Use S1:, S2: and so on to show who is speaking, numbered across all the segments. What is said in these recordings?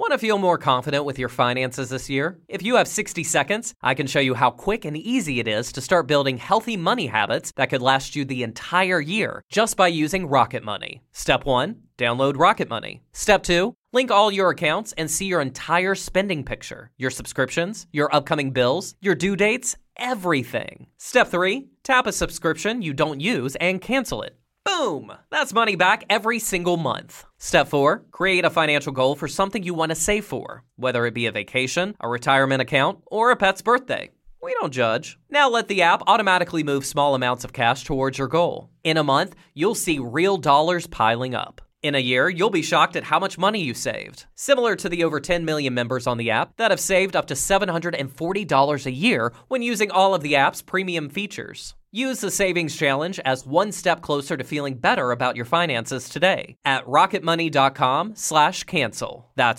S1: Want to feel more confident with your finances this year? If you have 60 seconds, I can show you how quick and easy it is to start building healthy money habits that could last you the entire year just by using Rocket Money. Step 1, download Rocket Money. Step 2, link all your accounts and see your entire spending picture, your subscriptions, your upcoming bills, your due dates, everything. Step 3, tap a subscription you don't use and cancel it. Boom! That's money back every single month. Step 4, create a financial goal for something you want to save for, whether it be a vacation, a retirement account, or a pet's birthday. We don't judge. Now let the app automatically move small amounts of cash towards your goal. In a month, you'll see real dollars piling up. In a year, you'll be shocked at how much money you saved. Similar to the over 10 million members on the app that have saved up to $740 a year when using all of the app's premium features. Use the Savings Challenge as one step closer to feeling better about your finances today at rocketmoney.com/cancel. That's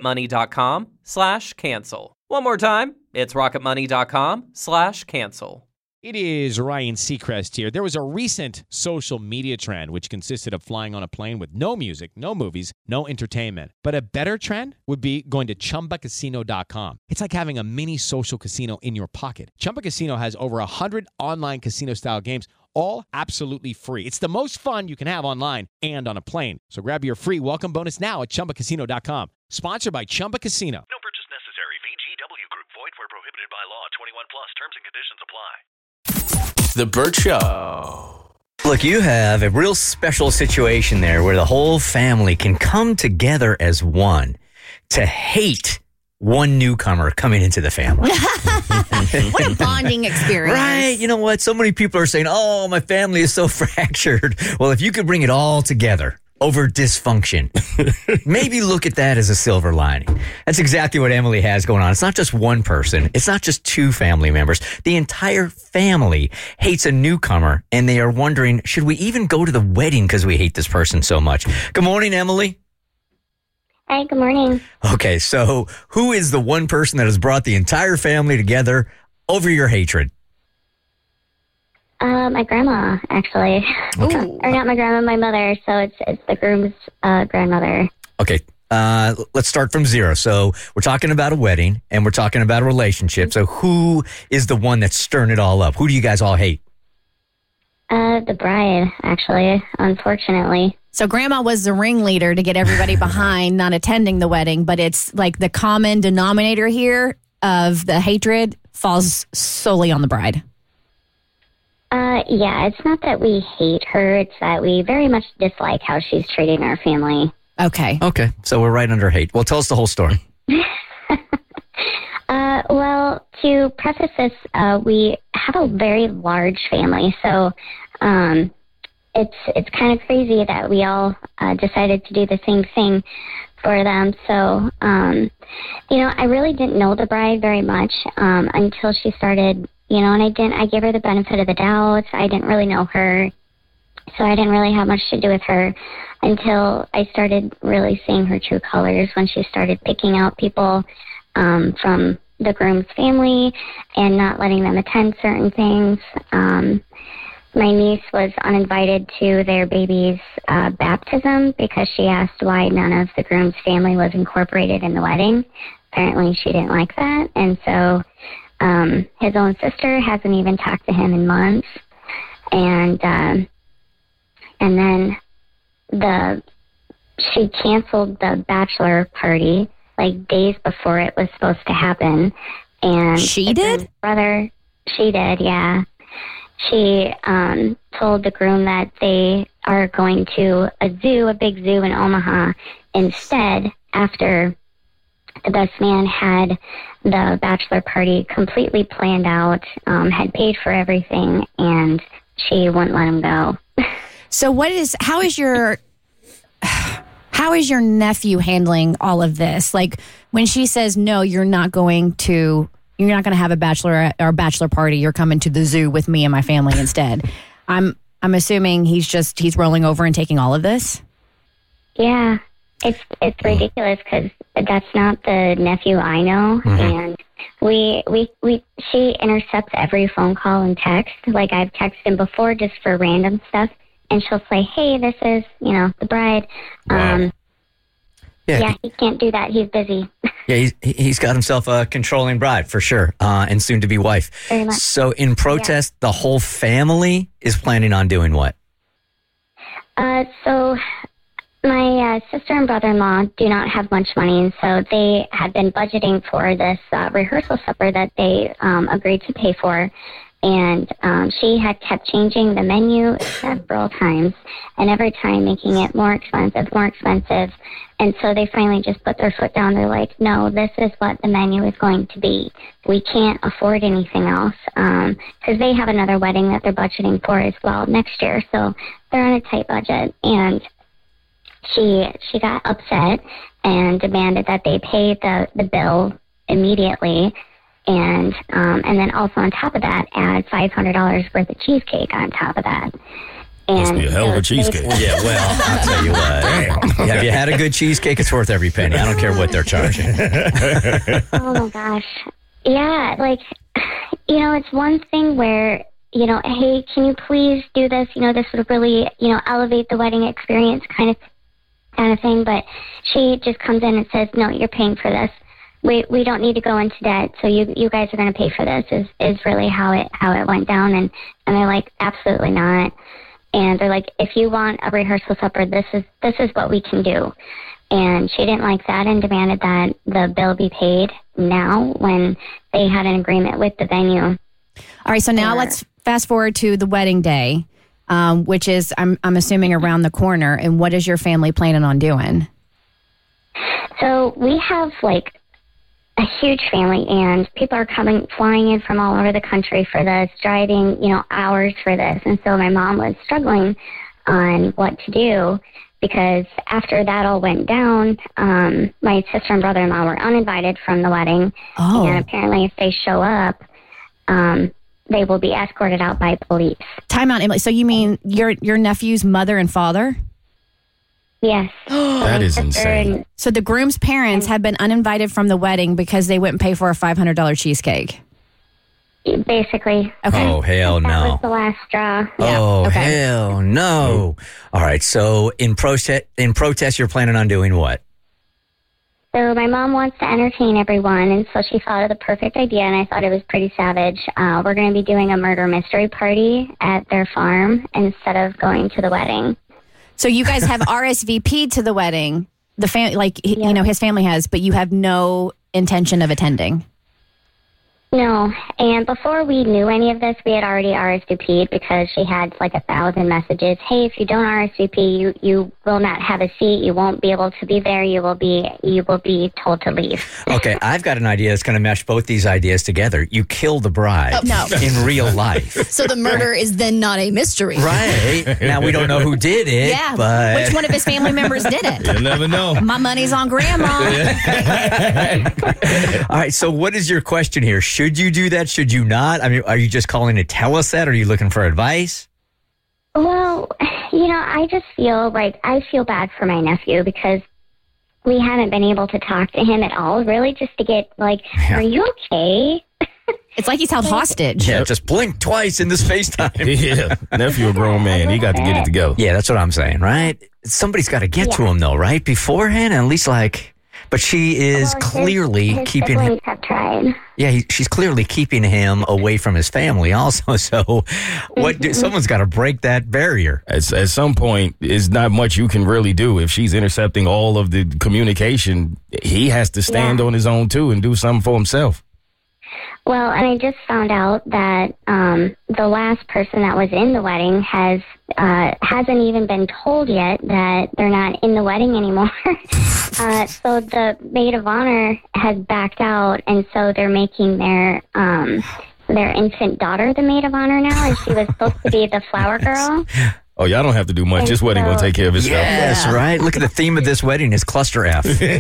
S1: rocketmoney.com/cancel. One more time, it's rocketmoney.com/cancel.
S2: It is Ryan Seacrest here. There was a recent social media trend which consisted of flying on a plane with no music, no movies, no entertainment. But a better trend would be going to ChumbaCasino.com. It's like having a mini social casino in your pocket. Chumba Casino has over 100 online casino-style games, all absolutely free. It's the most fun you can have online and on a plane. So grab your free welcome bonus now at ChumbaCasino.com. Sponsored by Chumba Casino.
S3: No purchase necessary. VGW Group. Void where prohibited by law. 21 plus. Terms and conditions apply.
S4: The Burt Show.
S5: Look, you have a real special situation there where the whole family can come together as one to hate one newcomer coming into the family.
S6: What a bonding experience.
S5: Right. You know what? So many people are saying, oh, my family is so fractured. Well, if you could bring it all together over dysfunction, maybe look at that as a silver lining. That's exactly what Emily has going on. It's not just one person. It's not just two family members. The entire family hates a newcomer, and they are wondering, should we even go to the wedding because we hate this person so much? Good morning, Emily.
S7: Hi, good morning.
S5: Okay, so who is the one person that has brought the entire family together over your hatred?
S7: My grandma, actually.
S5: Okay.
S7: Or not my grandma, my mother. So it's the groom's grandmother.
S5: Okay, let's start from zero. So we're talking about a wedding, and we're talking about a relationship. So who is the one that's stirring it all up? Who do you guys all hate?
S7: The bride, actually, unfortunately.
S6: So grandma was the ringleader to get everybody behind not attending the wedding, but it's like the common denominator here of the hatred falls solely on the bride.
S7: Yeah, it's not that we hate her. It's that we very much dislike how she's treating our family.
S6: Okay.
S5: Okay, so we're right under hate. Well, tell us the whole story.
S7: Well, to preface this, we have a very large family, so it's kind of crazy that we all decided to do the same thing for them. So, I really didn't know the bride very much until she started, and I gave her the benefit of the doubt. I didn't really know her, so I didn't really have much to do with her until I started really seeing her true colors when she started picking out people from the groom's family and not letting them attend certain things. My niece was uninvited to their baby's baptism because she asked why none of the groom's family was incorporated in the wedding. Apparently she didn't like that, and so his own sister hasn't even talked to him in months. And then she canceled the bachelor party like days before it was supposed to happen. And
S6: she did?
S7: She did, yeah. She told the groom that they are going to a big zoo in Omaha instead after the best man had the bachelor party completely planned out, had paid for everything, and she wouldn't let him go.
S6: So how is your nephew handling all of this? Like when she says, no, you're not going to have a bachelor party. You're coming to the zoo with me and my family instead. I'm assuming he's rolling over and taking all of this.
S7: Yeah, it's ridiculous because that's not the nephew I know, and she intercepts every phone call and text. Like I've texted him before just for random stuff, and she'll say, "Hey, this is the bride."
S5: Wow.
S7: Yeah, he can't do that. He's busy.
S5: Yeah, he's got himself a controlling bride for sure, and soon to be wife.
S7: Very much.
S5: So in protest, the whole family is planning on doing what?
S7: So my sister and brother-in-law do not have much money, and so they had been budgeting for this rehearsal supper that they agreed to pay for. And she had kept changing the menu several times, and every time making it more expensive. And so they finally just put their foot down. They're like, no, this is what the menu is going to be. We can't afford anything else, because they have another wedding that they're budgeting for as well next year. So they're on a tight budget. And she got upset and demanded that they pay the bill immediately. And then also on top of that, add $500 worth of cheesecake on top of that.
S8: Must be a hell of a cheesecake.
S5: Yeah, well, I'll tell you what. Have you had a good cheesecake? It's worth every penny. I don't care what they're charging.
S7: Oh, my gosh. Yeah, like, it's one thing where, hey, can you please do this? This would really, elevate the wedding experience kind of thing. But she just comes in and says, no, you're paying for this. We don't need to go into debt, so you guys are going to pay for this. Is really how it went down, and they're like, absolutely not. And they're like, if you want a rehearsal supper, this is what we can do. And she didn't like that and demanded that the bill be paid now when they had an agreement with the venue.
S6: All right, so now let's fast forward to the wedding day, which is I'm assuming around the corner. And what is your family planning on doing?
S7: So we have a huge family, and people are flying in from all over the country for this, driving, hours for this. And so my mom was struggling on what to do, because after that all went down, my sister and brother-in-law were uninvited from the wedding.
S6: Oh.
S7: And apparently if they show up, they will be escorted out by police.
S6: Time out, Emily. So you mean your nephew's mother and father?
S7: Yes.
S8: That is insane.
S6: So the groom's parents have been uninvited from the wedding because they wouldn't pay for a $500 cheesecake.
S7: Basically.
S6: Okay.
S5: Oh, hell
S7: That
S5: no.
S7: was the last straw.
S5: Oh,
S6: okay.
S5: hell no. All right, so in protest, you're planning on doing what?
S7: So my mom wants to entertain everyone, and so she thought of the perfect idea, and I thought it was pretty savage. We're going to be doing a murder mystery party at their farm instead of going to the wedding.
S6: So you guys have RSVP'd to the wedding. The his family has, but you have no intention of attending.
S7: No, and before we knew any of this, we had already RSVP'd because she had 1,000 messages. Hey, if you don't RSVP, you will not have a seat. You won't be able to be there. You will be told to leave.
S5: Okay, I've got an idea that's going to mesh both these ideas together. You kill the bride in real life.
S9: So the murder is then not a mystery.
S5: Right. Now, we don't know who did it,
S6: Yeah.
S5: but...
S6: Which one of his family members did it?
S8: You'll never know.
S6: My money's on Grandma.
S5: All right, so what is your question here? Should you do that? Should you not? I mean, are you just calling to tell us that? Are you looking for advice?
S7: Well, I just feel bad for my nephew because we haven't been able to talk to him at all, really, just to get are you okay?
S6: It's like he's held hostage.
S5: Yeah, just blink twice in this FaceTime.
S8: Yeah, nephew a grown man. He got to get it together.
S5: Yeah, that's what I'm saying, right? Somebody's got to get to him, though, right? Beforehand, at least But she is clearly
S7: his
S5: keeping him.
S7: siblings have tried.
S5: Yeah, she's clearly keeping him away from his family also. So someone's got to break that barrier.
S8: At some point, it's not much you can really do. If she's intercepting all of the communication, he has to stand on his own, too, and do something for himself.
S7: Well, and I just found out that the last person that was in the wedding hasn't even been told yet that they're not in the wedding anymore. So the maid of honor has backed out, and so they're making their infant daughter the maid of honor now, and she was supposed to be the flower girl.
S8: Oh, y'all don't have to do much.
S7: And
S8: This wedding going to take care of itself.
S5: Yes, right? Look at the theme of this wedding is cluster F.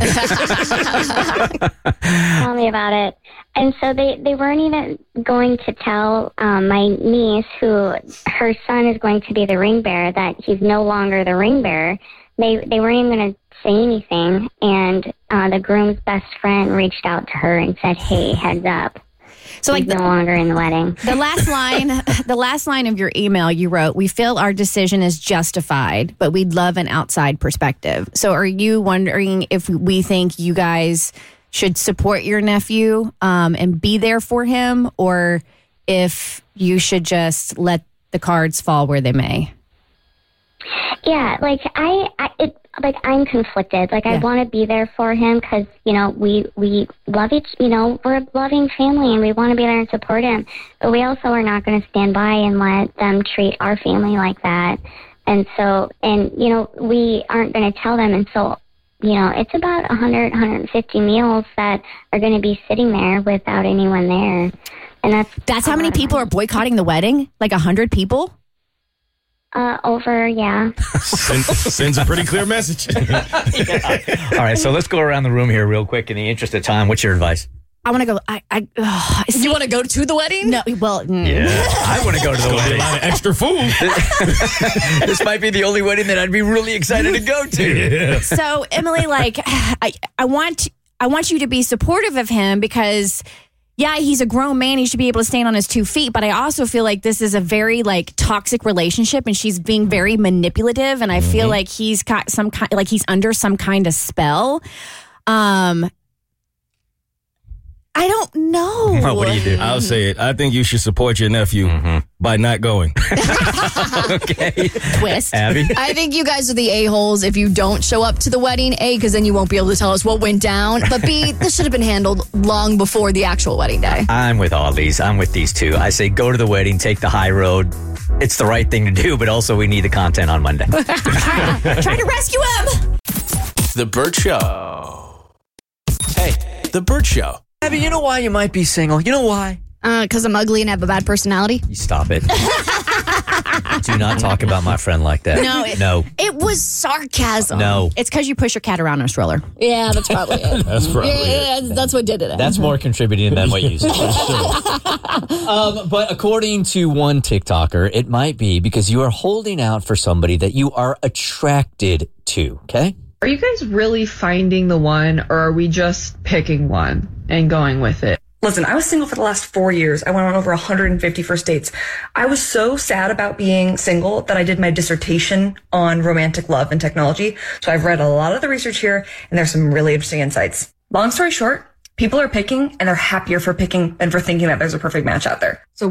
S7: Tell me about it. And so they weren't even going to tell my niece, who her son is going to be the ring bearer, that he's no longer the ring bearer. They weren't even going to say anything. And the groom's best friend reached out to her and said, hey, heads up.
S6: So
S7: he's no longer in the wedding.
S6: The last line of your email you wrote, we feel our decision is justified, but we'd love an outside perspective. So are you wondering if we think you guys should support your nephew and be there for him, or if you should just let the cards fall where they may?
S7: Yeah, like I'm conflicted. Like, I want to be there for him because, you know, we love we're a loving family and we want to be there and support him. But we also are not going to stand by and let them treat our family like that. And so, you know, we aren't going to tell them. And so, you know, it's about 150 meals that are going to be sitting there without anyone there. And
S6: that's how many people are boycotting the wedding? Like 100 people?
S8: Sends a pretty clear message.
S5: All right, so let's go around the room here real quick in the interest of time. What's your advice?
S6: I want to go.
S9: You want to go to the wedding?
S6: No, well,
S5: yeah, I want to go to the wedding.
S8: A lot of extra food.
S5: This might be the only wedding that I'd be really excited to go to.
S8: Yeah.
S6: So, Emily, like, I want you to be supportive of him because, yeah, he's a grown man. He should be able to stand on his 2 feet. But I also feel like this is a very like toxic relationship, and she's being very manipulative. And I feel like he's got some kind, like he's under some kind of spell. I don't know.
S5: Well, what do you do?
S8: I'll say it. I think you should support your nephew by not going.
S5: Okay.
S6: Twist.
S5: Abby?
S9: I think you guys are the a-holes if you don't show up to the wedding. A, because then you won't be able to tell us what went down. But B, this should have been handled long before the actual wedding day.
S5: I'm with all these. I'm with these two. I say go to the wedding, take the high road. It's the right thing to do, but also we need the content on Monday.
S6: Trying to rescue him.
S4: The Burt Show. Hey, The Burt Show.
S5: Abby, you know why you might be single? You know why?
S9: Because I'm ugly and have a bad personality.
S5: You stop it. Do not talk about my friend like that.
S9: No. It was sarcasm.
S5: No.
S6: It's because you push your cat around in a stroller.
S9: Yeah, that's probably it.
S8: That's probably it.
S9: That's what did it.
S10: That's more contributing than what you said. But according to one TikToker, it might be because you are holding out for somebody that you are attracted to, okay?
S11: Are you guys really finding the one, or are we just picking one and going with it?
S12: Listen, I was single for the last 4 years. I went on over 150 first dates. I was so sad about being single that I did my dissertation on romantic love and technology. So I've read a lot of the research here, and there's some really interesting insights. Long story short, people are picking, and they're happier for picking than for thinking that there's a perfect match out there. So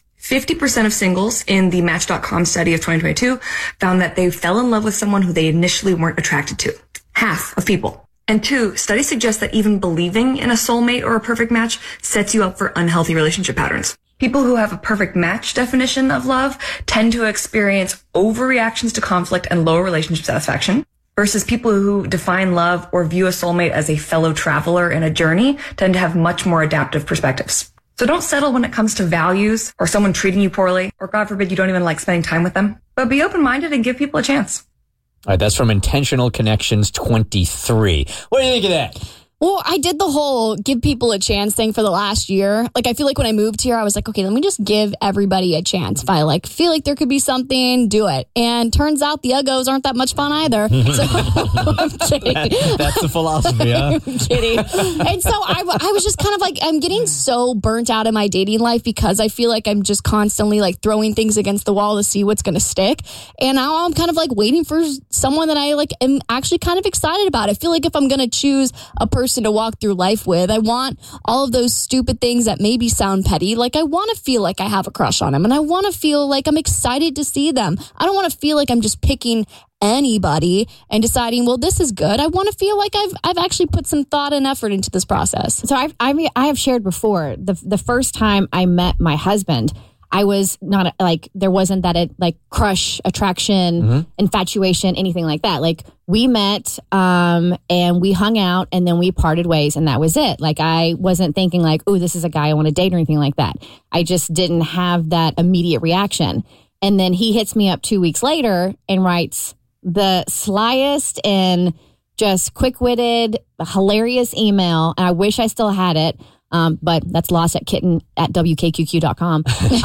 S12: 50% of singles in the Match.com study of 2022 found that they fell in love with someone who they initially weren't attracted to. Half of people. And 2, studies suggest that even believing in a soulmate or a perfect match sets you up for unhealthy relationship patterns. People who have a perfect match definition of love tend to experience overreactions to conflict and lower relationship satisfaction, versus people who define love or view a soulmate as a fellow traveler in a journey tend to have much more adaptive perspectives. So don't settle when it comes to values or someone treating you poorly, or God forbid you don't even like spending time with them. But be open-minded and give people a chance.
S10: All right, that's from Intentional Connections 23. What do you think of that?
S9: Well, I did the whole give people a chance thing for the last year. Like, I feel like when I moved here, I was like, okay, let me just give everybody a chance. If I feel like there could be something, do it. And turns out the uggos aren't that much fun either. So I'm kidding.
S10: That's the philosophy, huh?
S9: I'm kidding. And so I was just kind of like, I'm getting so burnt out in my dating life because I feel like I'm just constantly throwing things against the wall to see what's going to stick. And now I'm kind of waiting for someone that I am actually kind of excited about. I feel like if I'm going to choose a person to walk through life with, I want all of those stupid things that maybe sound petty. I want to feel like I have a crush on them, and I want to feel like I'm excited to see them. I don't want to feel like I'm just picking anybody and deciding, well, this is good. I want to feel like I've actually put some thought and effort into this process.
S6: So I have shared before, the first time I met my husband, I was not there wasn't that crush, attraction, infatuation, anything like that. We met and we hung out and then we parted ways and that was it. I wasn't thinking oh, this is a guy I want to date or anything like that. I just didn't have that immediate reaction. And then he hits me up 2 weeks later and writes the slyest and just quick-witted, hilarious email. And I wish I still had it. But that's lost at wkqq.com.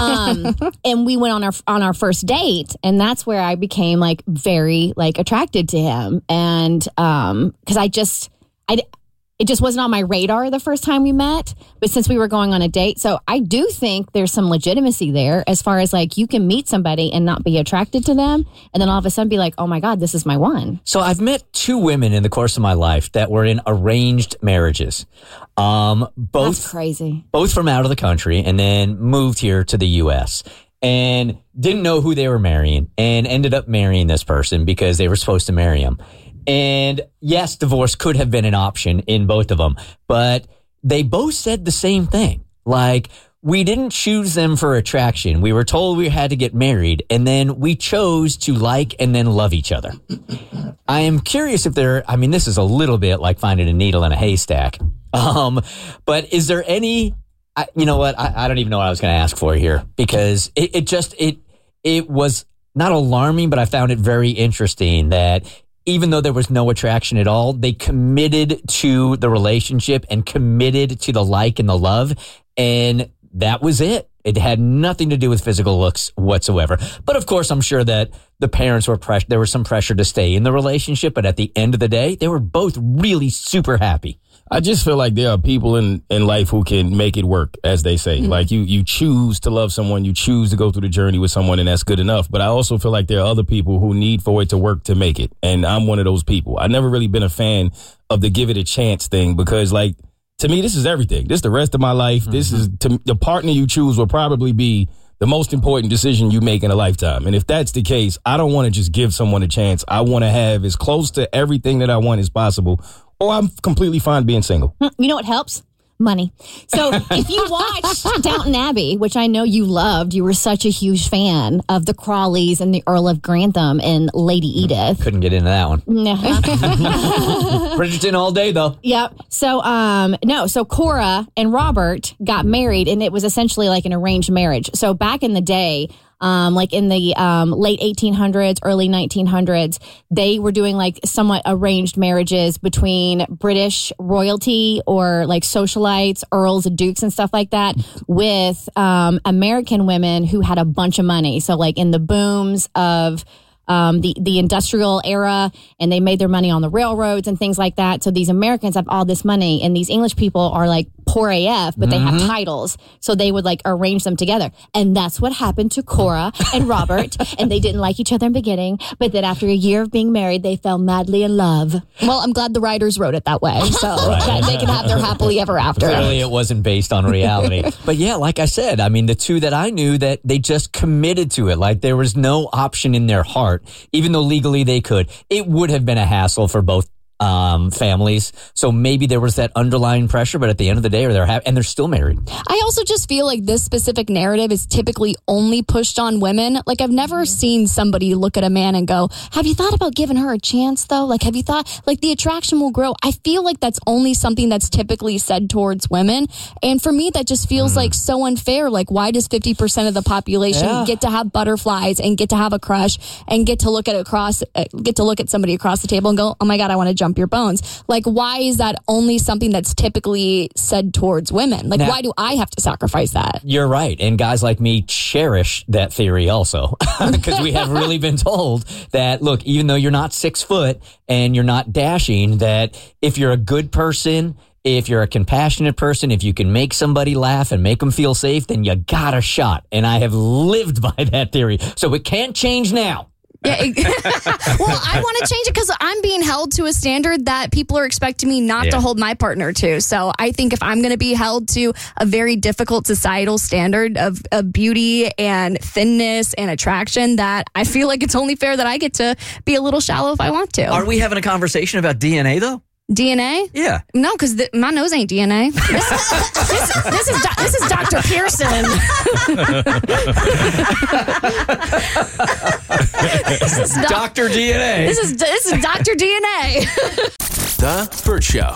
S6: And we went on our first date, and that's where I became very attracted to him. And, cause it It just wasn't on my radar the first time we met, but since we were going on a date, so I do think there's some legitimacy there as far as like you can meet somebody and not be attracted to them, and then all of a sudden be like, oh my God, this is my one.
S10: So I've met 2 women in the course of my life that were in arranged marriages.
S6: That's crazy.
S10: Both from out of the country and then moved here to the U.S. and didn't know who they were marrying and ended up marrying this person because they were supposed to marry him. And yes, divorce could have been an option in both of them, but they both said the same thing. Like, we didn't choose them for attraction. We were told we had to get married, and then we chose to like and then love each other. I am curious if this is a little bit like finding a needle in a haystack. But is there any, you know what? I don't even know what I was going to ask for here, because it was not alarming, but I found it very interesting that even though there was no attraction at all, they committed to the relationship and committed to the like and the love. And that was it. It had nothing to do with physical looks whatsoever. But of course, I'm sure that the parents were there was some pressure to stay in the relationship. But at the end of the day, they were both really super happy.
S8: I just feel like there are people in life who can make it work, as they say. Mm-hmm. Like you choose to love someone, you choose to go through the journey with someone, and that's good enough. But I also feel like there are other people who need for it to work to make it. And I'm one of those people. I've never really been a fan of the give it a chance thing, because like, to me, this is everything. This is the rest of my life. Mm-hmm. This is the partner you choose will probably be the most important decision you make in a lifetime. And if that's the case, I don't want to just give someone a chance. I want to have as close to everything that I want as possible, or I'm completely fine being single.
S6: You know what helps? Money. So if you watched Downton Abbey, which I know you loved, you were such a huge fan of the Crawleys and the Earl of Grantham and Lady Edith.
S10: Couldn't get into that one.
S6: No.
S10: Bridgerton all day, though.
S6: Yep. So Cora and Robert got married, and it was essentially like an arranged marriage. So back in the day, like in the late 1800s, early 1900s, they were doing like somewhat arranged marriages between British royalty or like socialites, earls, dukes, and stuff like that with American women who had a bunch of money. So like in the booms of the industrial era, and they made their money on the railroads and things like that. So these Americans have all this money, and these English people are like poor AF, but they have titles. So they would like arrange them together. And that's what happened to Cora and Robert. And they didn't like each other in the beginning, but then after a year of being married, they fell madly in love.
S9: Well, I'm glad the writers wrote it that way, so that they can have their happily ever after.
S10: Clearly it wasn't based on reality. But yeah, like I said, I mean, the 2 that I knew, that they just committed to it. Like there was no option in their heart. Even though legally they could, it would have been a hassle for both families. So maybe there was that underlying pressure, but at the end of the day, they're still married.
S9: I also just feel like this specific narrative is typically only pushed on women. Like I've never seen somebody look at a man and go, have you thought about giving her a chance though? Like, have you thought like the attraction will grow? I feel like that's only something that's typically said towards women. And for me, that just feels like so unfair. Like, why does 50% of the population get to have butterflies and get to have a crush and get to look at somebody across the table and go, oh my God, I want to jump your bones? Like, why is that only something that's typically said towards women? Like, why do I have to sacrifice that?
S10: You're right. And guys like me cherish that theory also, because we have really been told that, look, even though you're not 6 foot and you're not dashing, that if you're a good person, if you're a compassionate person, if you can make somebody laugh and make them feel safe, then you got a shot. And I have lived by that theory. So it can't change now.
S9: Yeah. Well, I want to change it because I'm being held to a standard that people are expecting me not to hold my partner to. So I think if I'm going to be held to a very difficult societal standard of beauty and thinness and attraction, that I feel like it's only fair that I get to be a little shallow if I want to.
S5: Are we having a conversation about DNA though?
S9: DNA?
S5: Yeah.
S9: No, because my nose ain't DNA. This is Dr. Pearson.
S5: This is Dr. DNA.
S9: This is Dr. DNA.
S4: The Burt Show.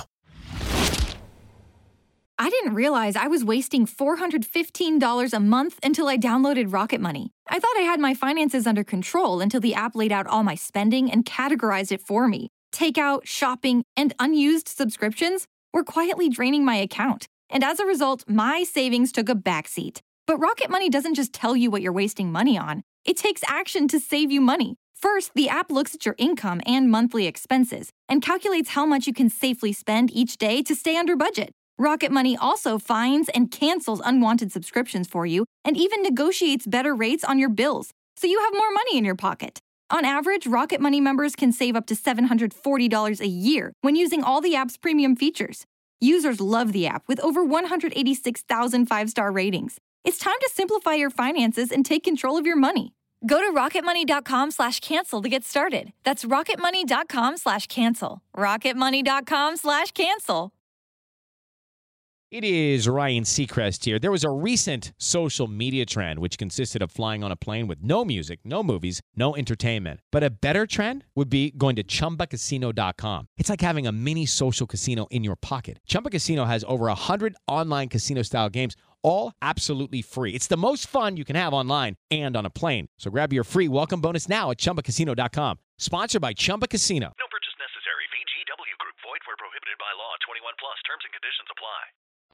S13: I didn't realize I was wasting $415 a month until I downloaded Rocket Money. I thought I had my finances under control until the app laid out all my spending and categorized it for me. Takeout, shopping, and unused subscriptions were quietly draining my account. And as a result, my savings took a backseat. But Rocket Money doesn't just tell you what you're wasting money on. It takes action to save you money. First, the app looks at your income and monthly expenses and calculates how much you can safely spend each day to stay under budget. Rocket Money also finds and cancels unwanted subscriptions for you and even negotiates better rates on your bills, so you have more money in your pocket. On average, Rocket Money members can save up to $740 a year when using all the app's premium features. Users love the app with over 186,000 five-star ratings. It's time to simplify your finances and take control of your money. Go to rocketmoney.com/cancel to get started. That's rocketmoney.com/cancel. rocketmoney.com/cancel.
S2: It is Ryan Seacrest here. There was a recent social media trend which consisted of flying on a plane with no music, no movies, no entertainment. But a better trend would be going to ChumbaCasino.com. It's like having a mini social casino in your pocket. Chumba Casino has over 100 online casino-style games, all absolutely free. It's the most fun you can have online and on a plane. So grab your free welcome bonus now at ChumbaCasino.com. Sponsored by Chumba Casino.
S3: No purchase necessary. VGW Group. Void where prohibited by law. 21 plus. Terms and conditions apply.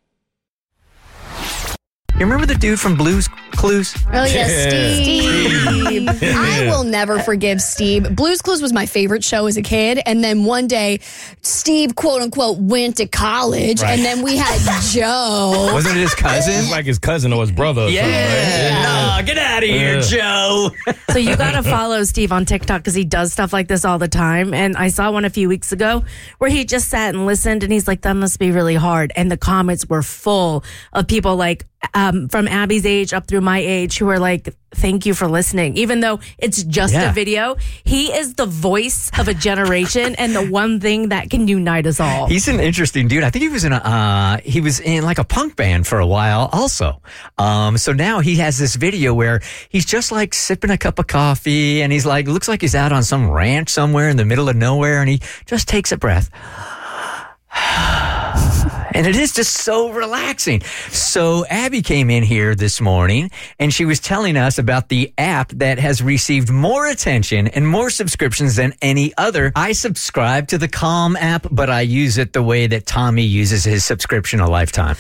S5: You remember the dude from Blue's Clues?
S9: Oh, yeah, Steve. I will never forgive Steve. Blue's Clues was my favorite show as a kid. And then one day, Steve, quote unquote, went to college.
S8: Right.
S9: And then we had Joe.
S5: Wasn't it his cousin?
S8: Like his cousin or his brother. Or something, right?
S5: No, get out of here, Joe.
S14: So you got to follow Steve on TikTok because he does stuff like this all the time. And I saw one a few weeks ago where he just sat and listened. And he's like, that must be really hard. And the comments were full of people like, from Abby's age up through my age who are like, thank you for listening. Even though it's just a video, he is the voice of a generation and the one thing that can unite us all.
S5: He's an interesting dude. I think he was in like a punk band for a while also. So now he has this video where he's just like sipping a cup of coffee and he's like, looks like he's out on some ranch somewhere in the middle of nowhere and he just takes a breath. And it is just so relaxing. So Abby came in here this morning and she was telling us about the app that has received more attention and more subscriptions than any other. I subscribe to the Calm app, but I use it the way that Tommy uses his subscription a lifetime.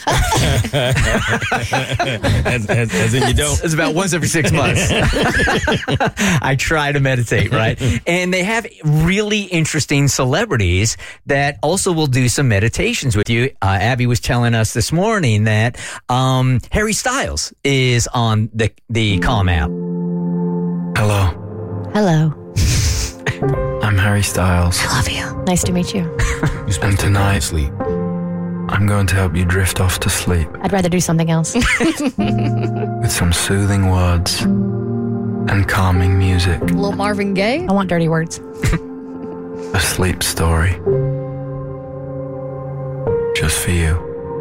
S8: as in you don't.
S5: It's about once every 6 months. I try to meditate, right? And they have really interesting celebrities that also will do some meditations with you. Abby was telling us this morning that Harry Styles is on the Calm app.
S6: Hello.
S15: I'm Harry Styles.
S6: I love you. Nice to meet you.
S15: And tonight, I'm going to help you drift off to sleep
S6: I'd rather do something else.
S15: with some soothing words and calming music.
S9: Little Marvin Gaye.
S6: I want dirty words.
S15: A sleep story. Just for you.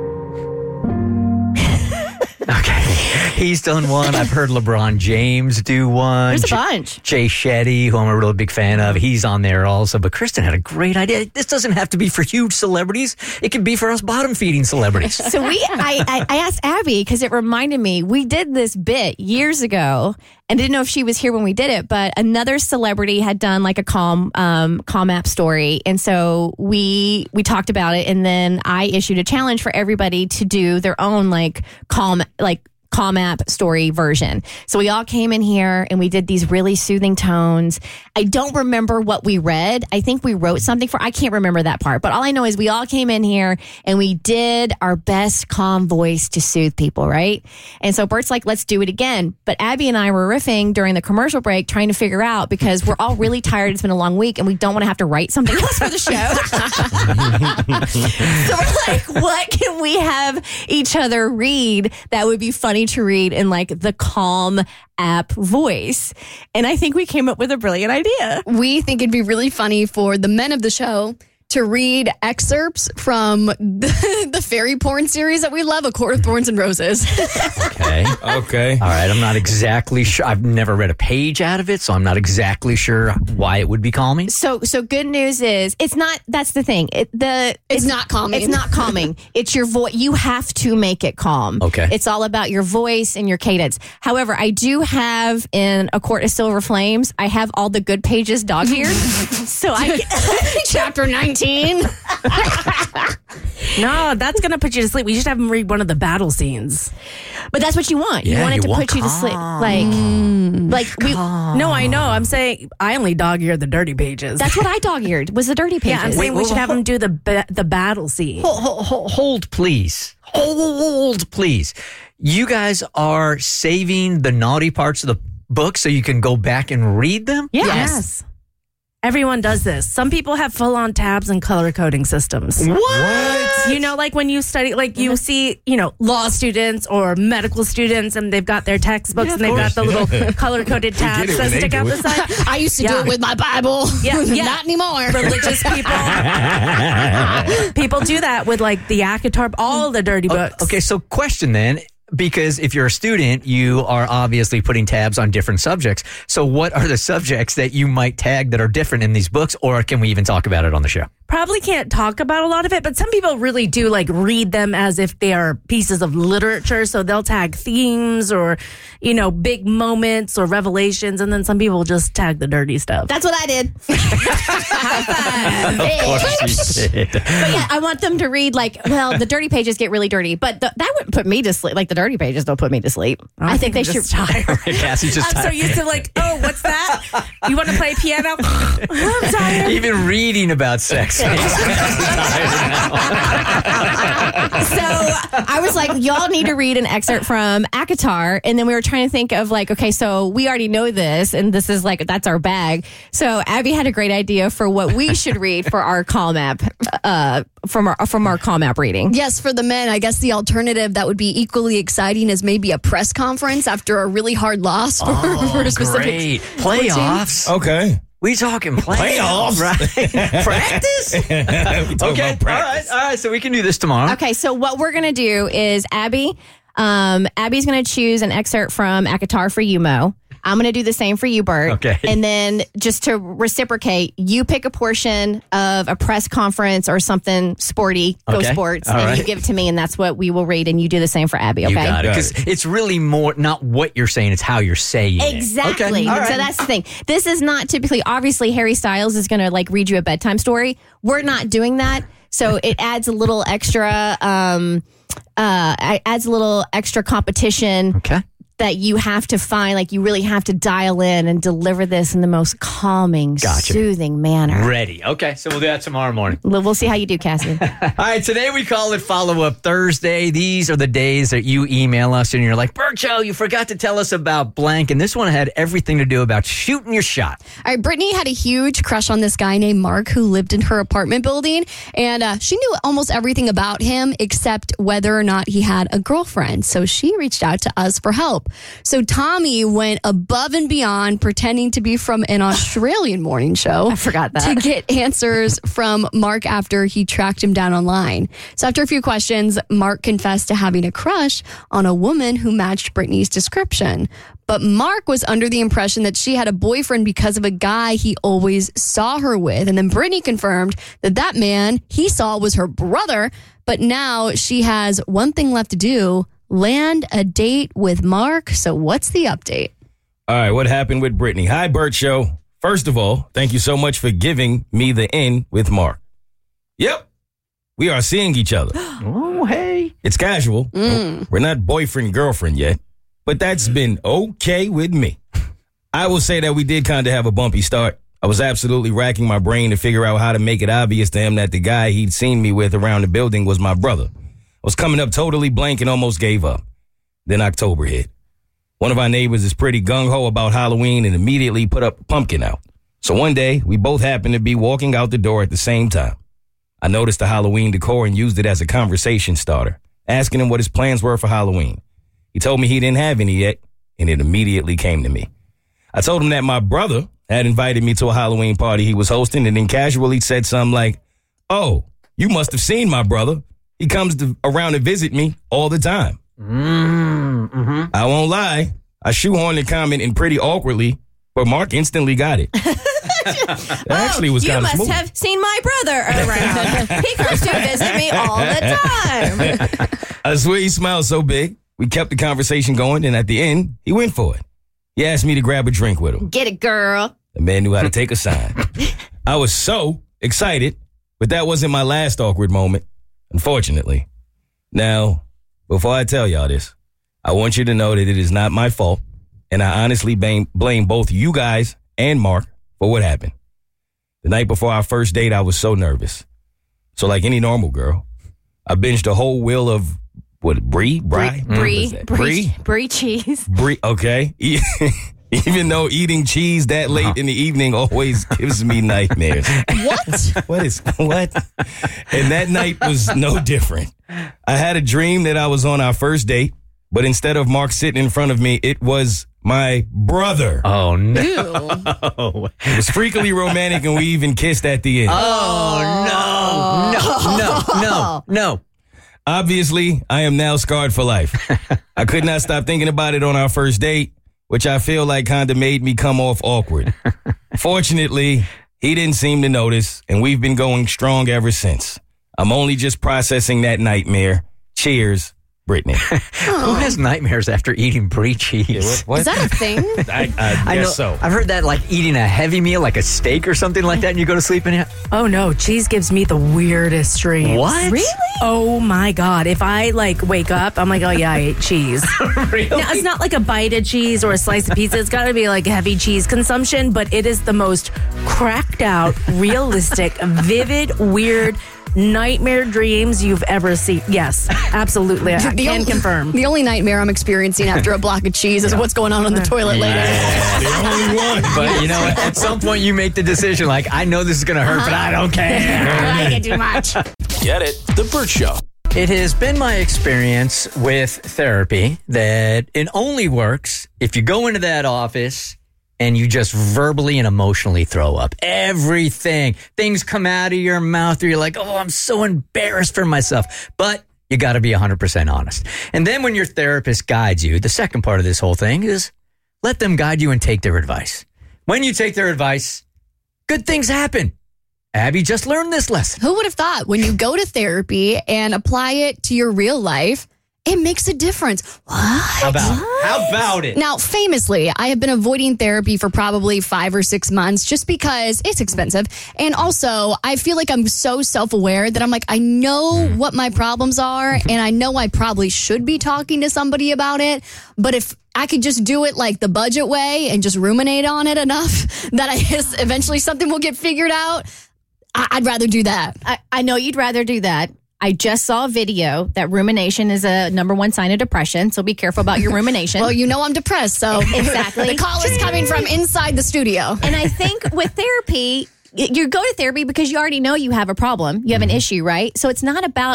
S5: Okay. He's done one. I've heard LeBron James do one.
S6: There's a bunch.
S5: Jay Shetty, who I'm a really big fan of, he's on there also. But Kristen had a great idea. This doesn't have to be for huge celebrities. It can be for us bottom-feeding celebrities.
S6: So I asked Abby because it reminded me, we did this bit years ago and didn't know if she was here when we did it, but another celebrity had done like a Calm app story. And so we talked about it, and then I issued a challenge for everybody to do their own Calm app story version. So we all came in here and we did these really soothing tones. I don't remember what we read. I think we wrote something I can't remember that part, but all I know is we all came in here and we did our best calm voice to soothe people, right? And so Bert's like, let's do it again. But Abby and I were riffing during the commercial break trying to figure out, because we're all really tired. It's been a long week and we don't want to have to write something else for the show. So we're like, what can we have each other read that would be funny to read in the Calm app voice? And I think we came up with a brilliant idea.
S9: We think it'd be really funny for the men of the show to read excerpts from the fairy porn series that we love, A Court of Thorns and Roses.
S5: Okay. All right. I'm not exactly sure. I've never read a page out of it, so I'm not exactly sure why it would be calming.
S6: So good news is it's not. That's the thing. It's
S9: not calming.
S6: It's not calming. It's your voice. You have to make it calm.
S5: Okay.
S6: It's all about your voice and your cadence. However, I do have in A Court of Silver Flames, I have all the good pages dog-eared. So I
S9: Chapter 19.
S6: teen.
S14: No, that's going to put you to sleep. We should have him read one of the battle scenes.
S6: But that's what you want. You
S5: Yeah,
S6: want it
S5: you
S6: to
S5: want
S6: put you to sleep.
S14: No, I know. I'm saying I only dog-eared the dirty pages.
S6: That's what I dog-eared, was the dirty pages.
S14: Yeah, I'm saying we should have him do the battle scene.
S5: Hold, please. Hold, please. You guys are saving the naughty parts of the book so you can go back and read them?
S14: Yes. Everyone does this. Some people have full-on tabs and color coding systems.
S5: What?
S14: You know, like when you study, like you see, law students or medical students, and they've got their textbooks and they've got the little color-coded tabs that stick out the side.
S9: I used to do it with my Bible.
S14: Yeah.
S9: Not anymore.
S14: Religious people. People do that with like the ACOTAR, all the dirty books.
S5: Okay, so question then. Because if you're a student, you are obviously putting tabs on different subjects. So what are the subjects that you might tag that are different in these books, or can we even talk about it on the show?
S14: Probably can't talk about a lot of it, but some people really do like read them as if they are pieces of literature. So they'll tag themes or, big moments or revelations. And then some people just tag the dirty stuff.
S9: That's what I did.
S5: Of course you did.
S6: But yeah, I want them to read the dirty pages get really dirty, but that wouldn't put me to sleep. Like the dirty pages don't put me to sleep. I think they should.
S14: Tired.
S5: Cassie's just
S14: I'm
S5: tired.
S14: so used to what's that? You want to play piano? I'm tired.
S5: Even reading about sex.
S6: So I was like, y'all need to read an excerpt from ACOTAR. And then we were trying to think of okay, so we already know this, and this is that's our bag. So Abby had a great idea for what we should read for our call map, from our call map reading.
S9: Yes, for the men, I guess the alternative that would be equally exciting is maybe a press conference after a really hard loss for a specific
S5: Great. Playoffs.
S8: Okay.
S5: We talking playoffs, right? Practice? Okay. All right. So we can do this tomorrow.
S6: Okay. So what we're going to do is Abby's going to choose an excerpt from ACOTAR for you, Mo. I'm going to do the same for you, Bert.
S5: Okay.
S6: And then just to reciprocate, you pick a portion of a press conference or something sporty, go
S5: Okay.
S6: sports,
S5: All
S6: and
S5: right.
S6: you give it to me, and that's what we will read, and you do the same for Abby, okay?
S5: You got it. Because it's really more not what you're saying, it's how you're saying it.
S6: Exactly.
S5: Okay. All right.
S6: So that's the thing. This is not typically, obviously, Harry Styles is going to read you a bedtime story. We're not doing that. So it adds a little extra, competition.
S5: Okay.
S6: That you have to find, you really have to dial in and deliver this in the most calming, soothing manner.
S5: Ready. Okay, so we'll do that tomorrow morning.
S6: We'll see how you do, Cassie.
S5: All right, today we call it Follow-Up Thursday. These are the days that you email us and you're like, Bircho, you forgot to tell us about blank. And this one had everything to do about shooting your shot.
S9: All right, Brittany had a huge crush on this guy named Mark who lived in her apartment building, and she knew almost everything about him except whether or not he had a girlfriend. So she reached out to us for help. So Tommy went above and beyond, pretending to be from an Australian morning show.
S6: I forgot that.
S9: To get answers from Mark after he tracked him down online. So after a few questions, Mark confessed to having a crush on a woman who matched Brittany's description. But Mark was under the impression that she had a boyfriend because of a guy he always saw her with. And then Brittany confirmed that man he saw was her brother. But now she has one thing left to do: land a date with Mark. So what's the update?
S8: All right, what happened with Brittany? Hi, Bert Show. First of all, thank you so much for giving me the in with Mark. Yep, we are seeing each other.
S5: Oh, hey.
S8: It's casual. We're not boyfriend, girlfriend yet, but that's been okay with me. I will say that we did kind of have a bumpy start. I was absolutely racking my brain to figure out how to make it obvious to him that the guy he'd seen me with around the building was my brother. I was coming up totally blank and almost gave up. Then October hit. One of our neighbors is pretty gung-ho about Halloween and immediately put up a pumpkin out. So one day, we both happened to be walking out the door at the same time. I noticed the Halloween decor and used it as a conversation starter, asking him what his plans were for Halloween. He told me he didn't have any yet, and it immediately came to me. I told him that my brother had invited me to a Halloween party he was hosting, and then casually said something like, "Oh, you must have seen my brother. He comes around to visit me all the time."
S5: Mm-hmm.
S8: I won't lie. I shoehorned the comment in pretty awkwardly, but Mark instantly got it. It actually was kind of smooth.
S6: You must have seen my brother around. He comes to visit me all the time.
S8: I swear he smiled so big. We kept the conversation going, and at the end, he went for it. He asked me to grab a drink with him.
S6: Get it, girl.
S8: The man knew how to take a sign. I was so excited, But that wasn't my last awkward moment, unfortunately. Now, before I tell y'all this, I want you to know that it is not my fault, and I honestly blame both you guys and Mark for what happened. The night before our first date, I was so nervous. So like any normal girl, I binged a whole wheel of, brie
S6: cheese.
S8: Brie, okay. Even though eating cheese that late in the evening always gives me nightmares. What? And that night was no different. I had a dream that I was on our first date, but instead of Mark sitting in front of me, it was my brother.
S5: Oh, no.
S8: It was freakily romantic, and we even kissed at the end.
S5: Oh, no.
S8: Obviously, I am now scarred for life. I could not stop thinking about it on our first date, which I feel like kind of made me come off awkward. Fortunately, he didn't seem to notice, and we've been going strong ever since. I'm only just processing that nightmare. Cheers, Brittany.
S5: Who has nightmares after eating brie cheese?
S9: Is that a thing?
S8: I guess so.
S5: I've heard that, like eating a heavy meal, like a steak or something like that, and you go to sleep and
S14: Oh no, cheese gives me the weirdest dreams.
S5: What?
S14: Really? Oh my God. If I wake up, I'm like, oh yeah, I ate cheese.
S5: Really?
S14: Now, it's not like a bite of cheese or a slice of pizza. It's got to be like heavy cheese consumption, but it is the most cracked out, realistic, vivid, weird nightmare dreams you've ever seen. Yes, absolutely. I can confirm.
S9: The only nightmare I'm experiencing after a block of cheese is what's going on the toilet later.
S8: The only one.
S5: But, at some point you make the decision, like, I know this is going to hurt, but I don't care.
S9: I like it too much.
S4: Get it? The Burt Show.
S5: It has been my experience with therapy that it only works if you go into that office and you just verbally and emotionally throw up everything. Things come out of your mouth or you're like, oh, I'm so embarrassed for myself. But you got to be 100% honest. And then when your therapist guides you, the second part of this whole thing is let them guide you and take their advice. When you take their advice, good things happen. Abby just learned this lesson.
S9: Who would have thought when you go to therapy and apply it to your real life, it makes a difference. What?
S5: How about it?
S9: Now, famously, I have been avoiding therapy for probably 5 or 6 months just because it's expensive. And also, I feel like I'm so self-aware that I'm like, I know what my problems are, and I know I probably should be talking to somebody about it. But if I could just do it like the budget way and just ruminate on it enough that I guess eventually something will get figured out, I'd rather do that.
S6: I know you'd rather do that. I just saw a video that rumination is a #1 sign of depression, so be careful about your rumination.
S9: Well, you know I'm depressed, so
S6: exactly.
S9: The call is coming from inside the studio.
S6: And I think with therapy, you go to therapy because you already know you have a problem, you have an issue, right? So it's not about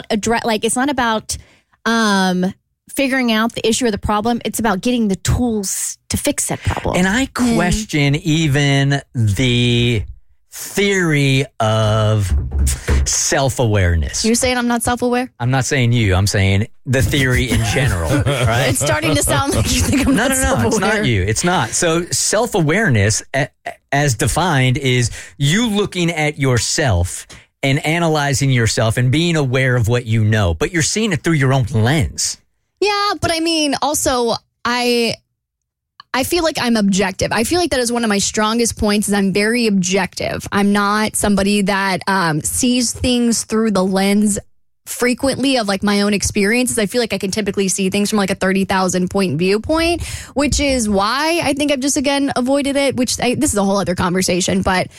S6: figuring out the issue or the problem. It's about getting the tools to fix that problem.
S5: And I question even the theory of self-awareness.
S9: You're saying I'm not self-aware?
S5: I'm not saying you. I'm saying the theory in general. Right?
S9: It's starting to sound like you think I'm not self-aware.
S5: No, it's not you. It's not. So self-awareness, as defined, is you looking at yourself and analyzing yourself and being aware of what you know, but you're seeing it through your own lens.
S9: Yeah, but I mean, also, I feel like I'm objective. I feel like that is one of my strongest points is I'm very objective. I'm not somebody that sees things through the lens frequently of like my own experiences. I feel like I can typically see things from like a 30,000 point viewpoint, which is why I think I've just, again, avoided it, this is a whole other conversation. But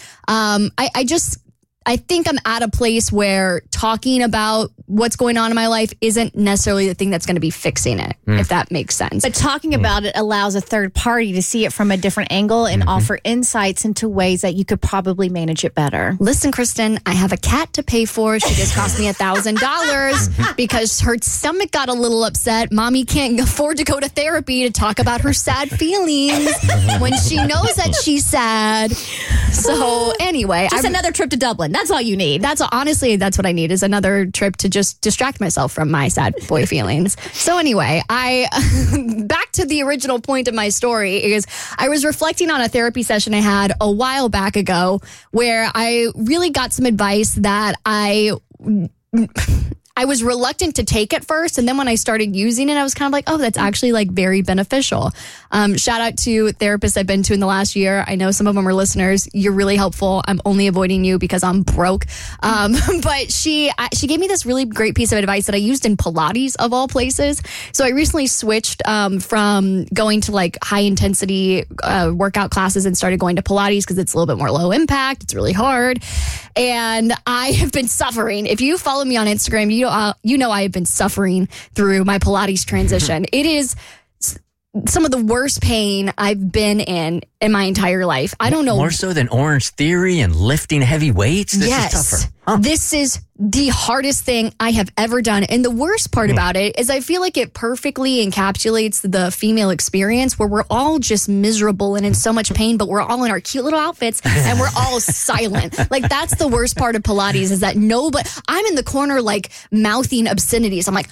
S9: I think I'm at a place where talking about what's going on in my life isn't necessarily the thing that's going to be fixing it, if that makes sense.
S6: But talking about it allows a third party to see it from a different angle and offer insights into ways that you could probably manage it better.
S9: Listen, Kristen, I have a cat to pay for. She just cost me $1,000 because her stomach got a little upset. Mommy can't afford to go to therapy to talk about her sad feelings when she knows that she's sad. So anyway,
S6: just another trip to Dublin. That's all you need.
S9: Honestly, that's what I need is another trip to just distract myself from my sad boy feelings. So anyway, back to the original point of my story is I was reflecting on a therapy session I had a while back ago where I really got some advice that I I was reluctant to take it first. And then when I started using it, I was kind of like, oh, that's actually like very beneficial. Shout out to therapists I've been to in the last year. I know some of them are listeners. You're really helpful. I'm only avoiding you because I'm broke. But she gave me this really great piece of advice that I used in Pilates of all places. So I recently switched from going to like high intensity workout classes and started going to Pilates because it's a little bit more low impact. It's really hard. And I have been suffering. If you follow me on Instagram, you know I have been suffering through my Pilates transition. It is some of the worst pain I've been in my entire life. I don't know.
S5: More so than Orange Theory and lifting heavy weights? This is tougher. Huh?
S9: This is the hardest thing I have ever done. And the worst part about it is I feel like it perfectly encapsulates the female experience where we're all just miserable and in so much pain, but we're all in our cute little outfits and we're all silent. Like, that's the worst part of Pilates is that I'm in the corner like mouthing obscenities. I'm like,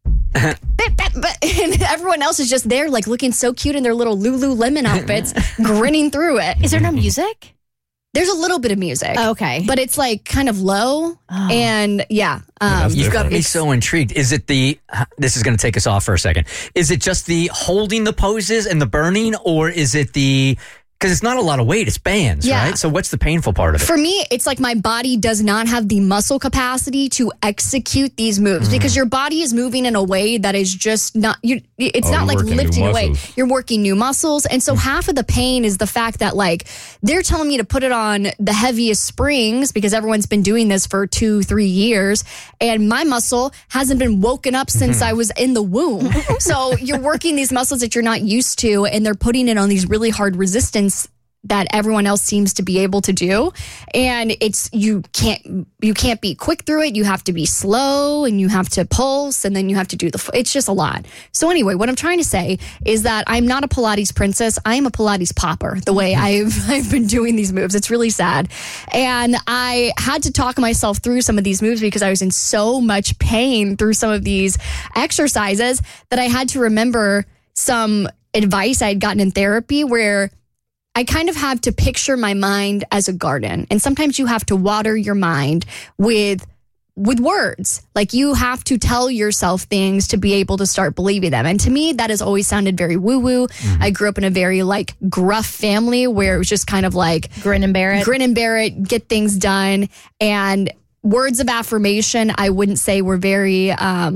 S9: and everyone else is just there like looking so cute in their little Lululemon outfits, grinning through it.
S6: Is there no music?
S9: There's a little bit of music.
S6: Okay.
S9: But it's like kind of low. And yeah.
S5: You've got me so intrigued. Is it this is going to take us off for a second. Is it just the holding the poses and the burning, or is it because it's not a lot of weight, it's bands, right? So what's the painful part of it?
S9: For me, it's like my body does not have the muscle capacity to execute these moves because your body is moving in a way that is just not, it's not like lifting a weight. You're working new muscles. And so half of the pain is the fact that like they're telling me to put it on the heaviest springs because everyone's been doing this for 2-3 years. And my muscle hasn't been woken up since I was in the womb. So you're working these muscles that you're not used to and they're putting it on these really hard resistance that everyone else seems to be able to do. And you can't be quick through it. You have to be slow and you have to pulse and then you have to do it's just a lot. So anyway, what I'm trying to say is that I'm not a Pilates princess. I am a Pilates popper the way I've been doing these moves. It's really sad. And I had to talk myself through some of these moves because I was in so much pain through some of these exercises that I had to remember some advice I had gotten in therapy where I kind of have to picture my mind as a garden. And sometimes you have to water your mind with words. Like you have to tell yourself things to be able to start believing them. And to me, that has always sounded very woo-woo. I grew up in a very like gruff family where it was just kind of like
S6: grin and bear it,
S9: get things done. And words of affirmation, I wouldn't say were very,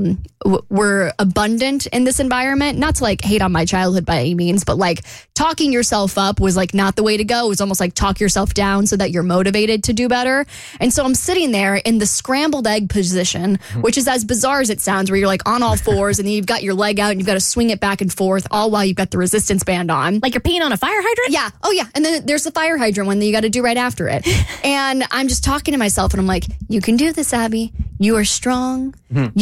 S9: were abundant in this environment. Not to like hate on my childhood by any means, but like talking yourself up was like not the way to go. It was almost like talk yourself down so that you're motivated to do better. And so I'm sitting there in the scrambled egg position, which is as bizarre as it sounds, where you're like on all fours and then you've got your leg out and you've got to swing it back and forth all while you've got the resistance band on.
S6: Like you're peeing on a fire hydrant?
S9: Yeah. Oh yeah. And then there's the fire hydrant one that you got to do right after it. And I'm just talking to myself and I'm like, you can do this, Abby. You are strong.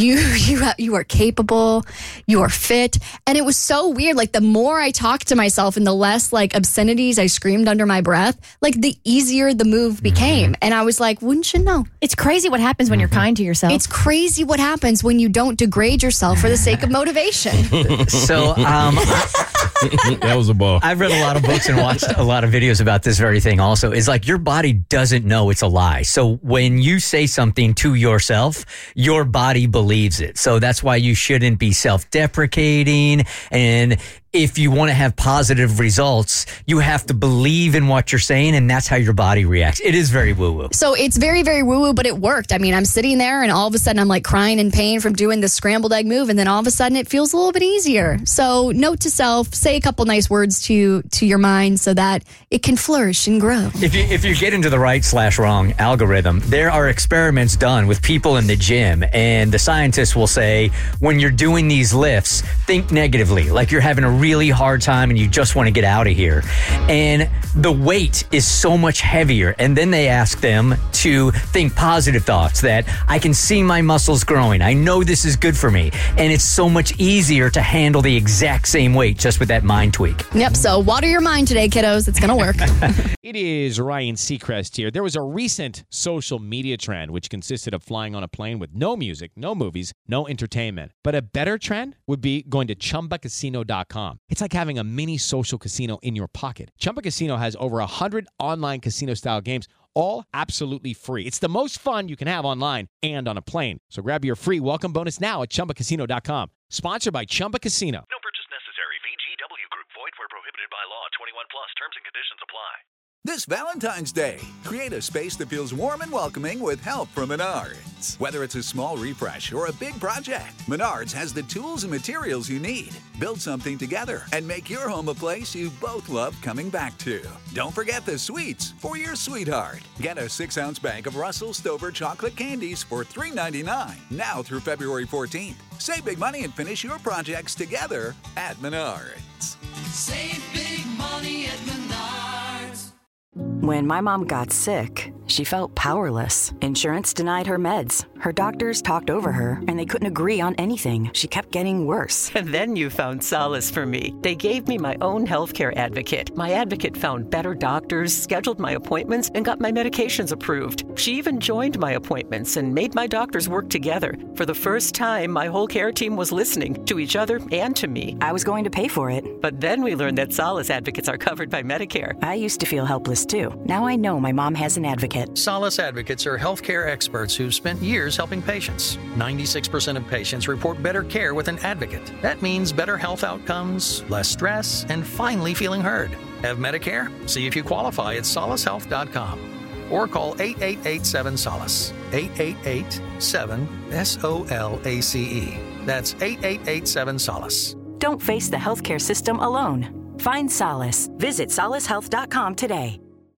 S9: You are capable. You are fit. And it was so weird. Like the more I talked to myself and the less like obscenities I screamed under my breath, like the easier the move became. And I was like, wouldn't you know?
S6: It's crazy what happens when you're kind to yourself.
S9: It's crazy what happens when you don't degrade yourself for the sake of motivation.
S5: So,
S8: that was a ball.
S5: I've read a lot of books and watched a lot of videos about this very thing also. Is like your body doesn't know it's a lie. So when you say something to yourself, your body believes it. So that's why you shouldn't be self-deprecating. And if you want to have positive results, you have to believe in what you're saying, and that's how your body reacts. It is very woo-woo.
S9: So it's very, very woo-woo, but it worked. I mean, I'm sitting there, and all of a sudden I'm like crying in pain from doing the scrambled egg move, and then all of a sudden it feels a little bit easier. So note to self, say a couple nice words to your mind so that it can flourish and grow.
S5: If you get into the right/wrong algorithm, there are experiments done with people in the gym, and the scientists will say, when you're doing these lifts, think negatively, like you're having a really hard time and you just want to get out of here. And the weight is so much heavier. And then they ask them to think positive thoughts that I can see my muscles growing. I know this is good for me. And it's so much easier to handle the exact same weight just with that mind tweak.
S9: Yep. So water your mind today, kiddos. It's going to work.
S2: It is Ryan Seacrest here. There was a recent social media trend which consisted of flying on a plane with no music, no movies, no entertainment. But a better trend would be going to ChumbaCasino.com. It's like having a mini social casino in your pocket. Chumba Casino has over 100 online casino-style games, all absolutely free. It's the most fun you can have online and on a plane. So grab your free welcome bonus now at ChumbaCasino.com. Sponsored by Chumba Casino.
S3: No purchase necessary. VGW Group. Void where prohibited by law. 21 plus. Terms and conditions apply.
S16: This Valentine's Day, create a space that feels warm and welcoming with help from Menards. Whether it's a small refresh or a big project, Menards has the tools and materials you need. Build something together and make your home a place you both love coming back to. Don't forget the sweets for your sweetheart. Get a 6-ounce bag of Russell Stover chocolate candies for $3.99 now through February 14th. Save big money and finish your projects together at Menards.
S17: Save big money at Menards.
S18: When my mom got sick, she felt powerless. Insurance denied her meds. Her doctors talked over her, and they couldn't agree on anything. She kept getting worse.
S19: And then you found solace for me. They gave me my own healthcare advocate. My advocate found better doctors, scheduled my appointments, and got my medications approved. She even joined my appointments and made my doctors work together. For the first time, my whole care team was listening to each other and to me.
S18: I was going to pay for it.
S19: But then we learned that Solace advocates are covered by Medicare.
S18: I used to feel helpless too. Now I know my mom has an advocate.
S20: Solace advocates are healthcare experts who've spent years helping patients. 96% of patients report better care with an advocate. That means better health outcomes, less stress, and finally feeling heard. Have Medicare? See if you qualify at solacehealth.com or call 888-7-SOLACE. 888-7-SOLACE. That's 888-7-SOLACE.
S18: Don't face the healthcare system alone. Find solace. Visit solacehealth.com today.